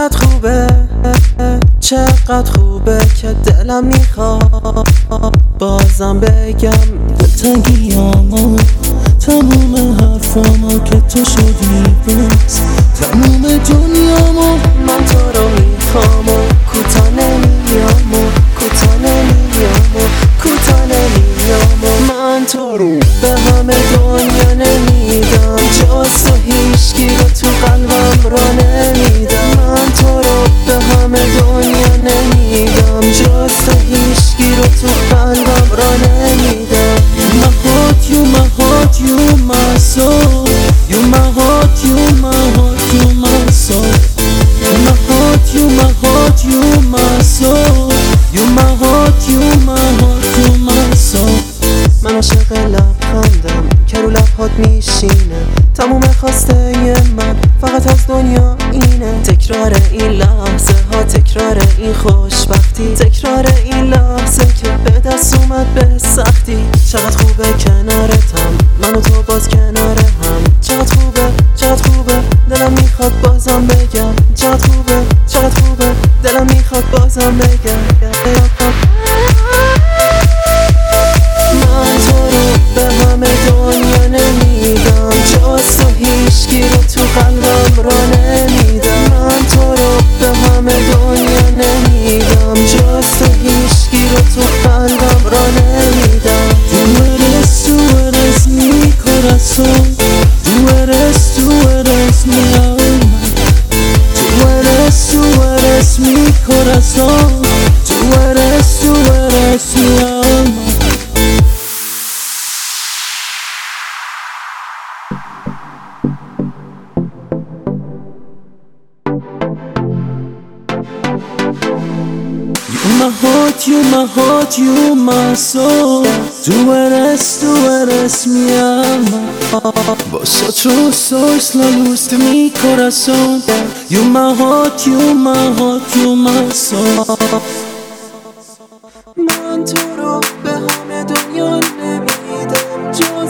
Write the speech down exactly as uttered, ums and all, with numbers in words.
چقدر خوبه چقدر خوبه که دلم میخواد بازم بگم تنگیامو تموم حرفامو که تو شدی بس تموم دنیامو من تو رو میخوام و کوتا نمیام و کوتا نمیام و کوتا نمیام و من تو رو به همه دنیا نمیدم جز تو هیچکی رو تو قلبم را نمیدم من تو رو به همه دنیا نمیدم جز تو هیچکی رو تو قلبم را نمیدم My heart, you, my heart, you, my soul. You, my heart, you, my heart, you, my soul. My heart, you, my heart, you, my soul. You, my heart, you, my heart, you, my soul. من عاشق لبخندم که رو لبهات میشینه تموم خواسته من فقط از دنیا اینه تکرار این لحظه ها تکرار این خوشبختی تکرار این لحظه که به دست اومد به سختی چقدر خوبه کنارتم من و تو باز کنار هم چقدر خوبه چقدر خوبه دلم میخواد بازم بگم چقدر خوبه چقدر خوبه دلم میخواد بازم بگم من تو رو به همه دنیا نمیدم جز تو هیچکی رو تو قلبم را نمیدم من تو رو به همه دنیا نمیدم جز تو هیچکی رو تو قلبم را نمیدم Tú eres, tú eres mi corazón. Tú eres, tú eres mi alma. Tú eres, tú eres mi corazón. Tú eres, tú eres mi alma. You my heart, you my heart, you my soul. Tú eres, tú eres mi alma. Vosotros sois la luz de mi corazón. You my heart, you my heart, you my soul. من تو رو به همه دنیا نمیدم